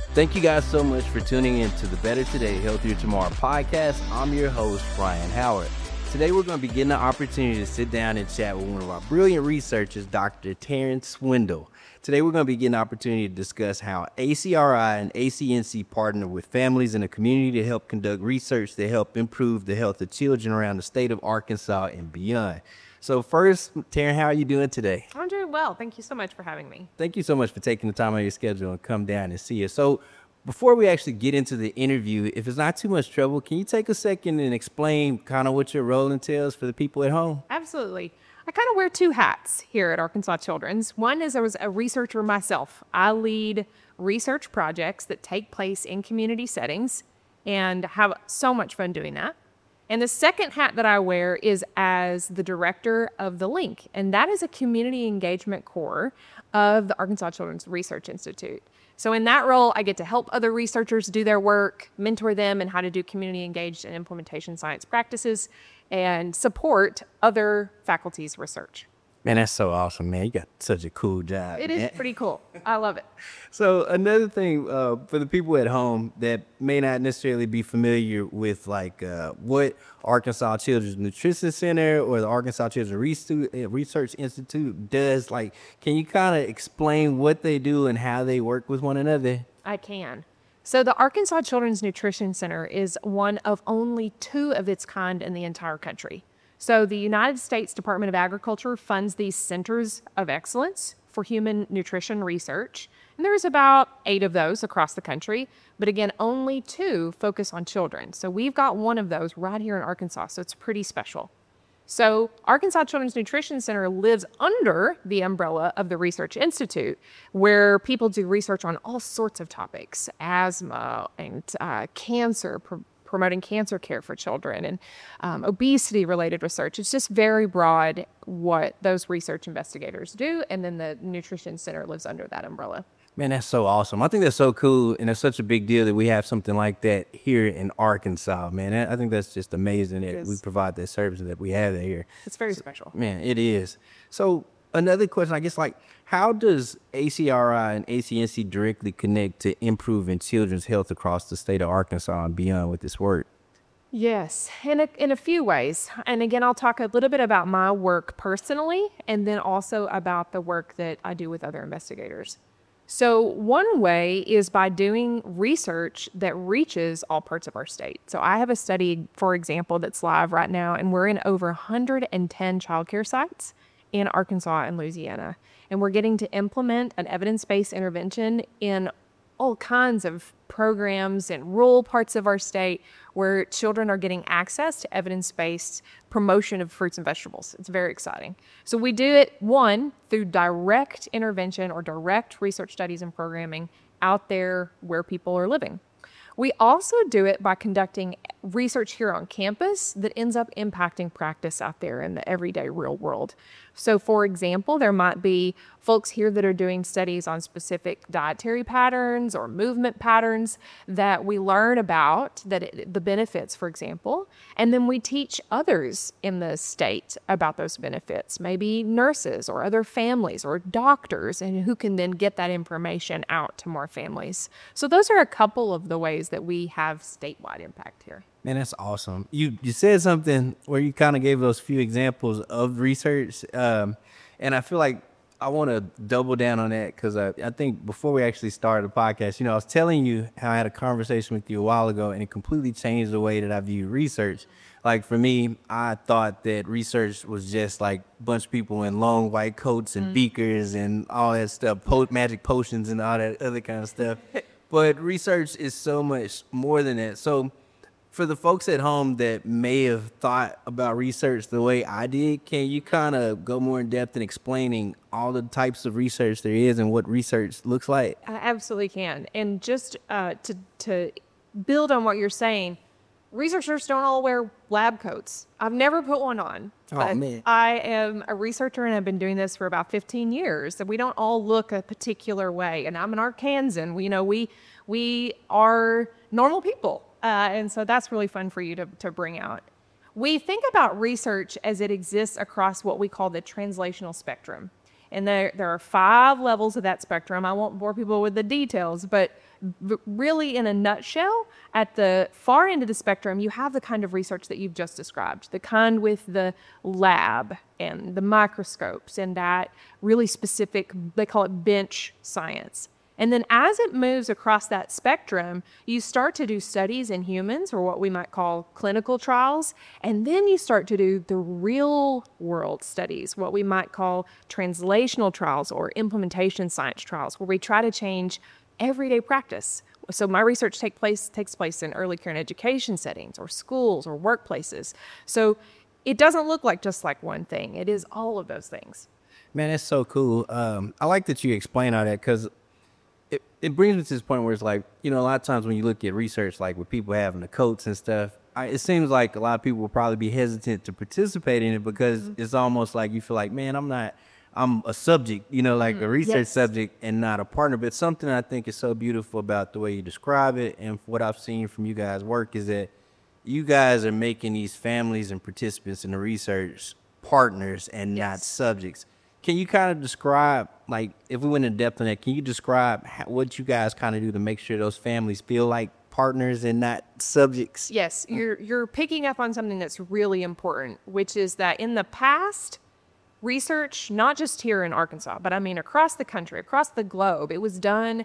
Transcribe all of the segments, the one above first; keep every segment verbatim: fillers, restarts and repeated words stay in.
Thank you guys so much for tuning in to the Better Today, Healthier Tomorrow podcast. I'm your host, Ryan Howard. Today we're going to be getting the opportunity to sit down and chat with one of our brilliant researchers, Doctor Terrence Swindle. Today we're going to be getting the opportunity to discuss how A C R I and A C N C partner with families in the community to help conduct research to help improve the health of children around the state of Arkansas and beyond. So first, Taryn, how are you doing today? I'm doing well. Thank you so much for having me. Thank you so much for taking the time out of your schedule and come down and see us. So before we actually get into the interview, if it's not too much trouble, can you take a second and explain kind of what your role entails for the people at home? Absolutely. I kind of wear two hats here at Arkansas Children's. One is I was a researcher myself. I lead research projects that take place in community settings and have so much fun doing that. And the second hat that I wear is as the director of the Link, and that is a community engagement core of the Arkansas Children's Research Institute. So in that role, I get to help other researchers do their work, mentor them in how to do community engaged and implementation science practices, and support other faculty's research. Man, that's so awesome, man. You got such a cool job. It is man. pretty cool. I love it. So another thing uh, for the people at home that may not necessarily be familiar with like uh, what Arkansas Children's Nutrition Center or the Arkansas Children's Research Institute does, like, can you kind of explain what they do and how they work with one another? I can. So the Arkansas Children's Nutrition Center is one of only two of its kind in the entire country. So the United States Department of Agriculture funds these centers of excellence for human nutrition research. And there's about eight of those across the country. But again, only two focus on children. So we've got one of those right here in Arkansas. So it's pretty special. So Arkansas Children's Nutrition Center lives under the umbrella of the Research Institute, where people do research on all sorts of topics, asthma and uh, cancer, pr- promoting cancer care for children, and um, obesity-related research. It's just very broad what those research investigators do, and then the Nutrition Center lives under that umbrella. Man, that's so awesome. I think that's so cool, and it's such a big deal that we have something like that here in Arkansas, man. I think that's just amazing that we provide that service that we have here. It's very special. Man, it is. So another question, I guess, like, how does A C R I and A C N C directly connect to improving children's health across the state of Arkansas and beyond with this work? Yes, in a, in a few ways. And again, I'll talk a little bit about my work personally, and then also about the work that I do with other investigators. So one way is by doing research that reaches all parts of our state. So I have a study, for example, that's live right now, and we're in over one hundred ten childcare sites in Arkansas and Louisiana. And we're getting to implement an evidence-based intervention in all kinds of programs in rural parts of our state where children are getting access to evidence-based promotion of fruits and vegetables. It's very exciting. So we do it, one, through direct intervention or direct research studies and programming out there where people are living. We also do it by conducting research here on campus that ends up impacting practice out there in the everyday real world. So for example, there might be folks here that are doing studies on specific dietary patterns or movement patterns that we learn about, that it, the benefits, for example, and then we teach others in the state about those benefits, maybe nurses or other families or doctors, and who can then get that information out to more families. So those are a couple of the ways that we have statewide impact here. Man, that's awesome. You you said something where you kind of gave those few examples of research, um, and I feel like I want to double down on that because I, I think before we actually started the podcast, you know, I was telling you how I had a conversation with you a while ago, and it completely changed the way that I view research. Like for me, I thought that research was just like a bunch of people in long white coats and mm. beakers and all that stuff, po- magic potions and all that other kind of stuff. But research is so much more than that. So for the folks at home that may have thought about research the way I did, can you kind of go more in depth in explaining all the types of research there is and what research looks like? I absolutely can. And just uh, to to build on what you're saying, researchers don't all wear lab coats. I've never put one on. Oh, man. I am a researcher, and I've been doing this for about fifteen years. And we don't all look a particular way. And I'm an Arkansan. We, you know, we we are normal people. Uh, and so that's really fun for you to, to bring out. We think about research as it exists across what we call the translational spectrum. And there, there are five levels of that spectrum. I won't bore people with the details, but b- really in a nutshell, at the far end of the spectrum, you have the kind of research that you've just described, the kind with the lab and the microscopes and that really specific, they call it bench science. And then as it moves across that spectrum, you start to do studies in humans, or what we might call clinical trials. And then you start to do the real world studies, what we might call translational trials or implementation science trials, where we try to change everyday practice. So my research take place, takes place in early care and education settings or schools or workplaces. So it doesn't look like just like one thing. It is all of those things. Man, that's so cool. Um, I like that you explain all that, because It, it brings me to this point where it's like, you know, a lot of times when you look at research, like with people having the coats and stuff, I, it seems like a lot of people will probably be hesitant to participate in it because mm-hmm. it's almost like you feel like, man, I'm not, I'm a subject, you know, like mm-hmm. a research yes. subject and not a partner. But something I think is so beautiful about the way you describe it and what I've seen from you guys' work is that you guys are making these families and participants in the research partners and yes. not subjects. Can you kind of describe, like, if we went in depth on that, can you describe how, what you guys kind of do to make sure those families feel like partners and not subjects? Yes, you're you're picking up on something that's really important, which is that in the past, research, not just here in Arkansas, but I mean across the country, across the globe, it was done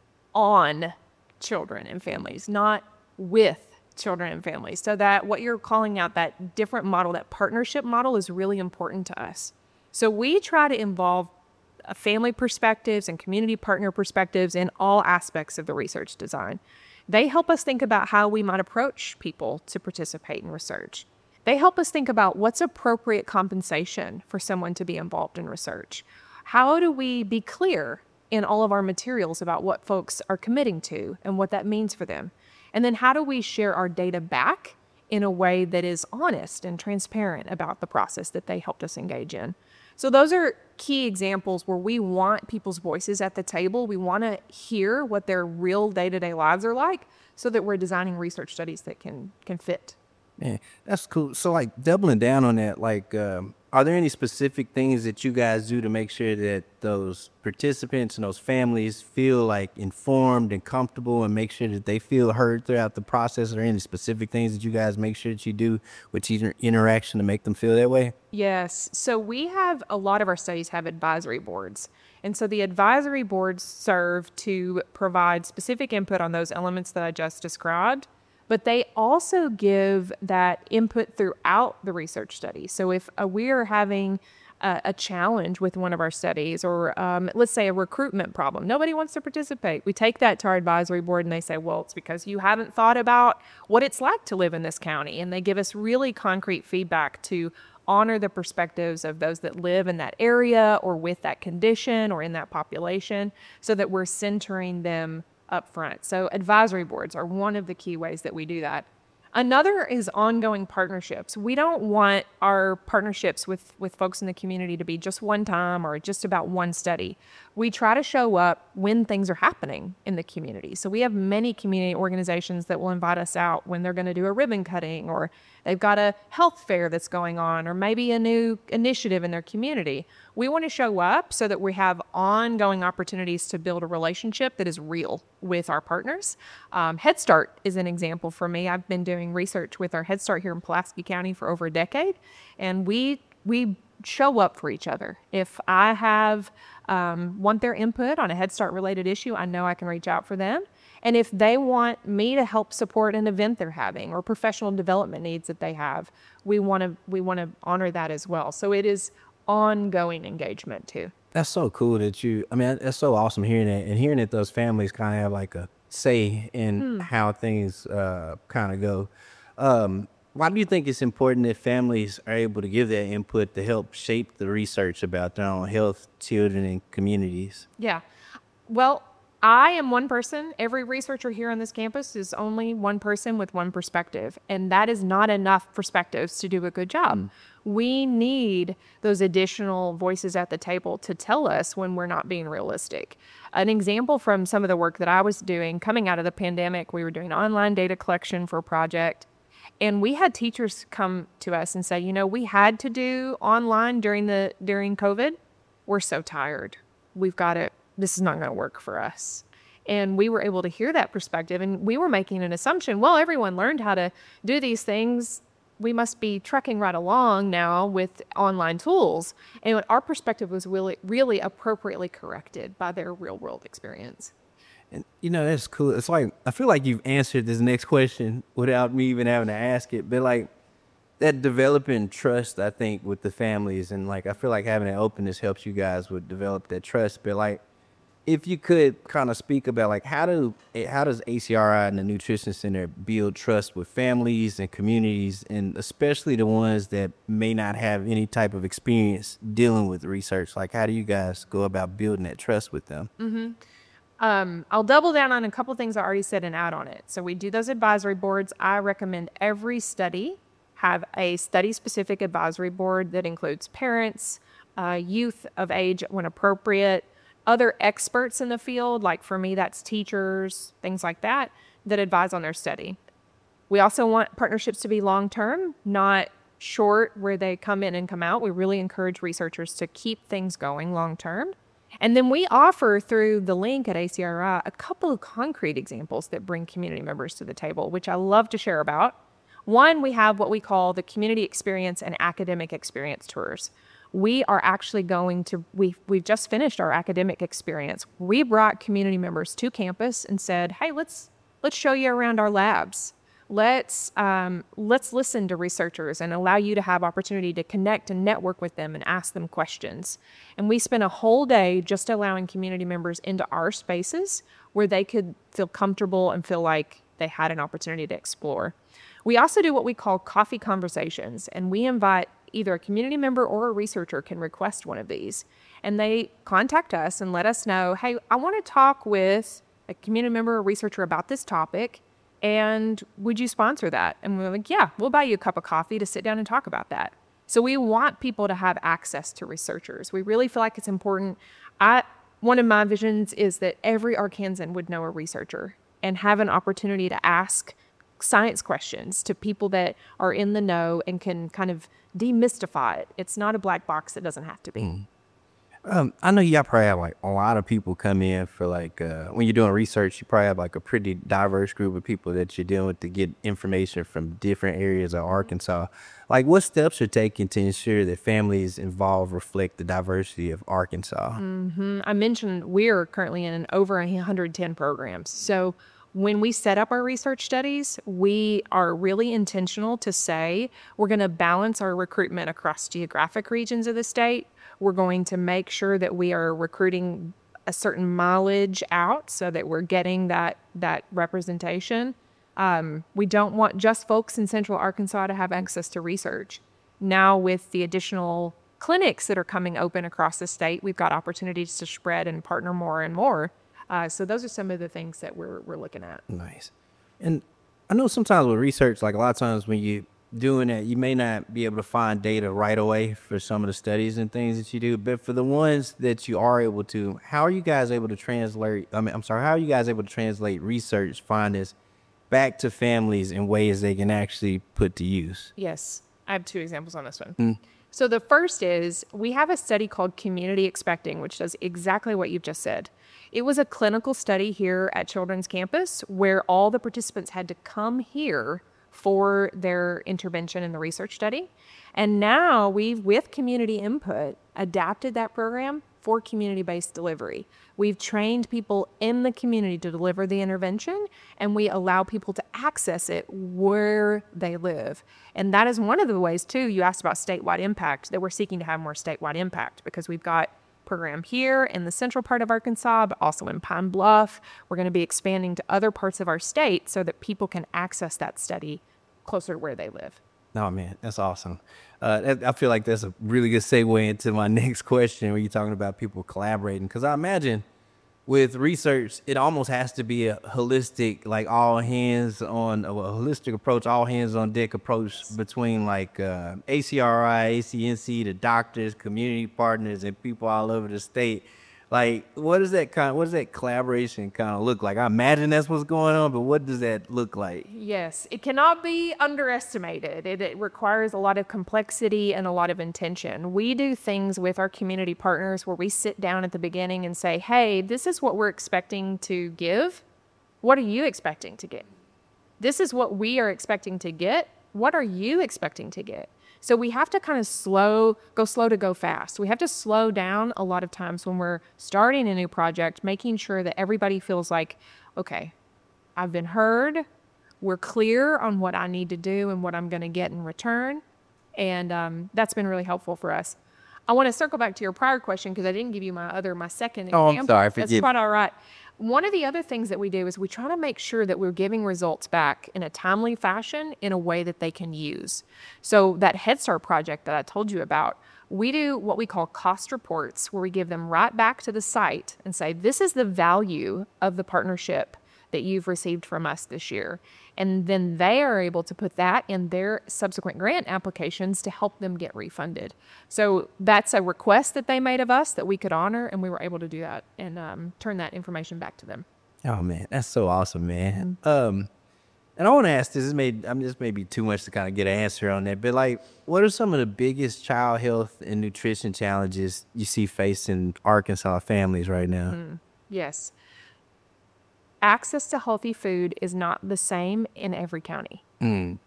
on children and families, not with children and families. So that what you're calling out, that different model, that partnership model, is really important to us. So we try to involve family perspectives and community partner perspectives in all aspects of the research design. They help us think about how we might approach people to participate in research. They help us think about what's appropriate compensation for someone to be involved in research. How do we be clear in all of our materials about what folks are committing to and what that means for them? And then how do we share our data back in a way that is honest and transparent about the process that they helped us engage in? So those are key examples where we want people's voices at the table. We want to hear what their real day-to-day lives are like so that we're designing research studies that can can fit. Man, that's cool. So, like, doubling down on that, like, um, are there any specific things that you guys do to make sure that those participants and those families feel, like, informed and comfortable and make sure that they feel heard throughout the process? Are there any specific things that you guys make sure that you do with each interaction to make them feel that way? Yes. So we have, a lot of our studies have advisory boards. And so the advisory boards serve to provide specific input on those elements that I just described. But they also give that input throughout the research study. So if uh, we're having a, a challenge with one of our studies, or um, let's say a recruitment problem, nobody wants to participate, we take that to our advisory board and they say, well, it's because you haven't thought about what it's like to live in this county. And they give us really concrete feedback to honor the perspectives of those that live in that area or with that condition or in that population, so that we're centering them up front. So advisory boards are one of the key ways that we do that. Another is ongoing partnerships. We don't want our partnerships with, with folks in the community to be just one time or just about one study. We try to show up when things are happening in the community. So we have many community organizations that will invite us out when they're going to do a ribbon cutting, or they've got a health fair that's going on, or maybe a new initiative in their community. We want to show up so that we have ongoing opportunities to build a relationship that is real with our partners. Um, Head Start is an example for me. I've been doing research with our Head Start here in Pulaski County for over a decade, and we we show up for each other. If I have um, want their input on a Head Start related issue, I know I can reach out for them. And if they want me to help support an event they're having or professional development needs that they have, we want to we want to honor that as well. So it is ongoing engagement too. That's so cool that you, I mean, that's so awesome hearing that, and hearing that those families kind of have like a say in hmm. how things uh, kind of go. Um, why do you think it's important that families are able to give that input to help shape the research about their own health, children, and communities? Yeah. Well, I am one person. Every researcher here on this campus is only one person with one perspective, and that is not enough perspectives to do a good job. Mm. We need those additional voices at the table to tell us when we're not being realistic. An example from some of the work that I was doing coming out of the pandemic, we were doing online data collection for a project, and we had teachers come to us and say, you know, we had to do online during the during COVID, we're so tired. We've got to, this is not going to work for us. And we were able to hear that perspective, and we were making an assumption, well, everyone learned how to do these things. We must be trucking right along now with online tools. And our perspective was really, really appropriately corrected by their real world experience. And, you know, that's cool. It's like, I feel like you've answered this next question without me even having to ask it. But like that developing trust, I think, with the families, and like, I feel like having that openness helps you guys with develop that trust. But like, if you could kind of speak about like how do how does A C R I and the Nutrition Center build trust with families and communities, and especially the ones that may not have any type of experience dealing with research? Like, how do you guys go about building that trust with them? Mm-hmm. Um, I'll double down on a couple things I already said and add on it. So we do those advisory boards. I recommend every study have a study-specific advisory board that includes parents, uh, youth of age when appropriate, other experts in the field, like for me, that's teachers, things like that, that advise on their study. We also want partnerships to be long-term, not short where they come in and come out. We really encourage researchers to keep things going long-term. And then we offer through the link at A C R I a couple of concrete examples that bring community members to the table, which I love to share about. One, we have what we call the community experience and academic experience tours. We are actually going to, we, we've just finished our academic experience. We brought community members to campus and said, hey, let's let's show you around our labs. Let's um, let's listen to researchers and allow you to have opportunity to connect and network with them and ask them questions. And we spent a whole day just allowing community members into our spaces where they could feel comfortable and feel like they had an opportunity to explore. We also do what we call coffee conversations, and we invite either a community member or a researcher can request one of these. And they contact us and let us know, hey, I want to talk with a community member or researcher about this topic, and would you sponsor that? And we're like, yeah, we'll buy you a cup of coffee to sit down and talk about that. So we want people to have access to researchers. We really feel like it's important. I, one of my visions is that every Arkansan would know a researcher and have an opportunity to ask science questions to people that are in the know and can kind of demystify it. It's not a black box. That doesn't have to be. Mm. Um, I know y'all probably have like a lot of people come in for like, uh, when you're doing research, you probably have like a pretty diverse group of people that you're dealing with to get information from different areas of Arkansas. Like, what steps are taken to ensure that families involved reflect the diversity of Arkansas? Mm-hmm. I mentioned we're currently in over one hundred ten programs. So when we set up our research studies, we are really intentional to say we're going to balance our recruitment across geographic regions of the state. We're going to make sure that we are recruiting a certain mileage out so that we're getting that that representation. Um, we don't want just folks in Central Arkansas to have access to research. Now with the additional clinics that are coming open across the state, we've got opportunities to spread and partner more and more. Uh, so those are some of the things that we're we're looking at. Nice. And I know sometimes with research, like a lot of times when you doing that, you may not be able to find data right away for some of the studies and things that you do, but for the ones that you are able to, how are you guys able to translate, I mean, I'm sorry, how are you guys able to translate research findings back to families in ways they can actually put to use? Yes, I have two examples on this one. Mm. So the first is we have a study called Community Expecting, which does exactly what you've just said. It was a clinical study here at Children's Campus where all the participants had to come here for their intervention in the research study. And now we've, with community input, adapted that program for community-based delivery. We've trained people in the community to deliver the intervention, and we allow people to access it where they live. And that is one of the ways, too, you asked about statewide impact, that we're seeking to have more statewide impact because we've got program here in the central part of Arkansas, but also in Pine Bluff. We're going to be expanding to other parts of our state so that people can access that study closer to where they live. Oh, man, that's awesome. Uh, that, I feel like that's a really good segue into my next question when you're talking about people collaborating. Because I imagine with research, it almost has to be a holistic, like all hands on, a holistic approach, all hands on deck approach between like uh, A C R I, A C N C, the doctors, community partners, and people all over the state. Like, what does that kind? What does that collaboration kind of look like? I imagine that's what's going on, but what does that look like? Yes, it cannot be underestimated. It, it requires a lot of complexity and a lot of intention. We do things with our community partners where we sit down at the beginning and say, hey, this is what we're expecting to give. What are you expecting to get? This is what we are expecting to get. What are you expecting to get? So we have to kind of slow, go slow to go fast. We have to slow down a lot of times when we're starting a new project, making sure that everybody feels like, okay, I've been heard. We're clear on what I need to do and what I'm going to get in return. And um, that's been really helpful for us. I want to circle back to your prior question because I didn't give you my other, my second Oh, example. I'm sorry. That's Forgive. quite all right. One of the other things that we do is we try to make sure that we're giving results back in a timely fashion in a way that they can use. So that Head Start project that I told you about, we do what we call cost reports where we give them right back to the site and say, this is the value of the partnership that you've received from us this year. And then they are able to put that in their subsequent grant applications to help them get refunded. So that's a request that they made of us that we could honor, and we were able to do that and um, turn that information back to them. Oh man, that's so awesome, man. Um, and I want to ask this. This may, I mean, this may be too much to kind of get an answer on that, but like, what are some of the biggest child health and nutrition challenges you see facing Arkansas families right now? Mm, yes. Access to healthy food is not the same in every county. Mm.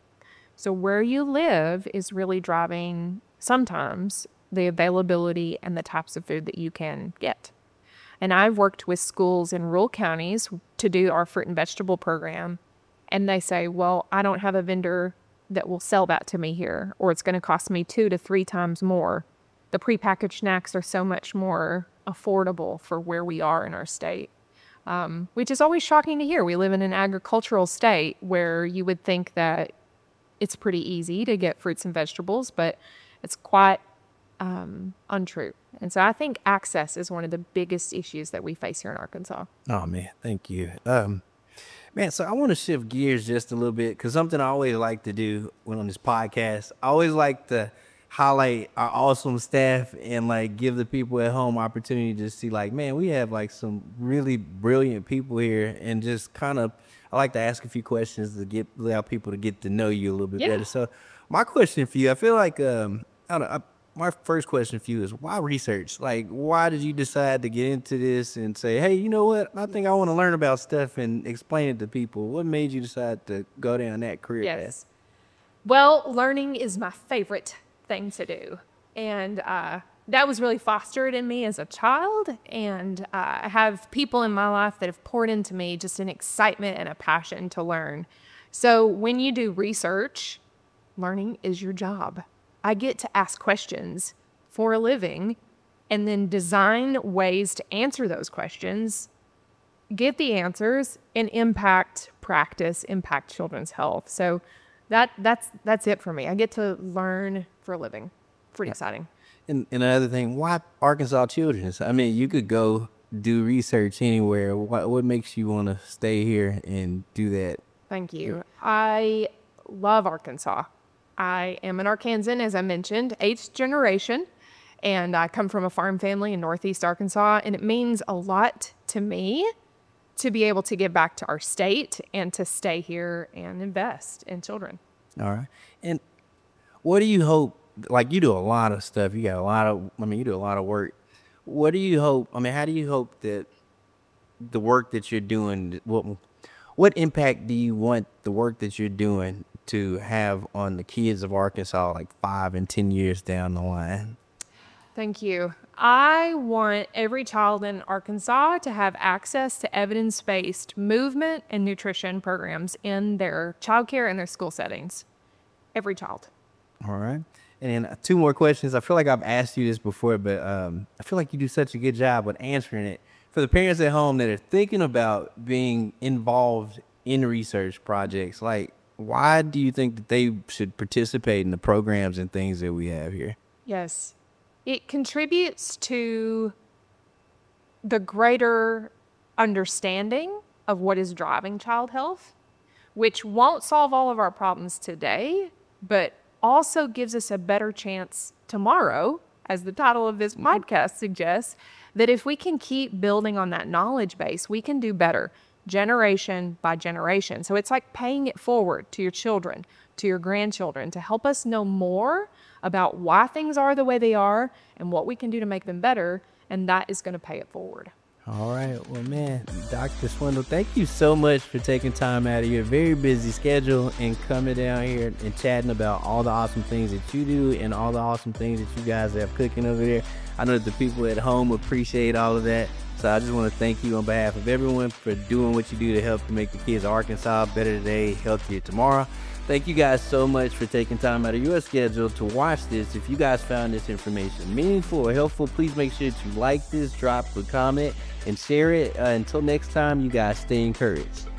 So where you live is really driving sometimes the availability and the types of food that you can get. And I've worked with schools in rural counties to do our fruit and vegetable program. And they say, well, I don't have a vendor that will sell that to me here, or it's going to cost me two to three times more. The prepackaged snacks are so much more affordable for where we are in our state. Um, which is always shocking to hear. We live in an agricultural state where you would think that it's pretty easy to get fruits and vegetables, but it's quite um, untrue. And so I think access is one of the biggest issues that we face here in Arkansas. Oh man, thank you. Um, man, so I want to shift gears just a little bit because something I always like to do when on this podcast, I always like to highlight our awesome staff and like give the people at home opportunity to see like, man, we have like some really brilliant people here, and just kind of, I like to ask a few questions to get, allow people to get to know you a little bit Yeah. better. So my question for you, I feel like, um, I don't know, I, my first question for you is why research? Like, why did you decide to get into this and say, hey, you know what? I think I want to learn about stuff and explain it to people. What made you decide to go down that career path? Yes. Well, learning is my favorite thing to do. And uh, that was really fostered in me as a child. And uh, I have people in my life that have poured into me just an excitement and a passion to learn. So when you do research, learning is your job. I get to ask questions for a living and then design ways to answer those questions, get the answers, and impact practice, impact children's health. So that that's that's it for me. I get to learn for a living. Pretty exciting. And, and another thing, why Arkansas Children's? I mean, you could go do research anywhere. What, what makes you want to stay here and do that? Thank you. I love Arkansas. I am an Arkansan, as I mentioned, eighth generation, and I come from a farm family in Northeast Arkansas, and it means a lot to me to be able to give back to our state and to stay here and invest in children. All right. And what do you hope, like you do a lot of stuff, you got a lot of, I mean, you do a lot of work. What do you hope, I mean, how do you hope that the work that you're doing, what, what impact do you want the work that you're doing to have on the kids of Arkansas like five and ten years down the line? Thank you. I want every child in Arkansas to have access to evidence-based movement and nutrition programs in their childcare and their school settings. Every child. All right. And then two more questions. I feel like I've asked you this before, but um, I feel like you do such a good job with answering it. For the parents at home that are thinking about being involved in research projects, like, why do you think that they should participate in the programs and things that we have here? Yes. It contributes to the greater understanding of what is driving child health, which won't solve all of our problems today, but also gives us a better chance tomorrow as the title of this podcast suggests, that if we can keep building on that knowledge base, we can do better generation by generation. So it's like paying it forward to your children, to your grandchildren, to help us know more about why things are the way they are and what we can do to make them better. And that is going to pay it forward. All right. Well, man, Doctor Swindle, thank you so much for taking time out of your very busy schedule and coming down here and chatting about all the awesome things that you do and all the awesome things that you guys have cooking over there. I know that the people at home appreciate all of that. So I just want to thank you on behalf of everyone for doing what you do to help to make the kids of Arkansas better today, healthier tomorrow. Thank you guys so much for taking time out of your schedule to watch this. If you guys found this information meaningful or helpful, please make sure to like this, drop a comment, and share it. Uh, until next time, you guys stay encouraged.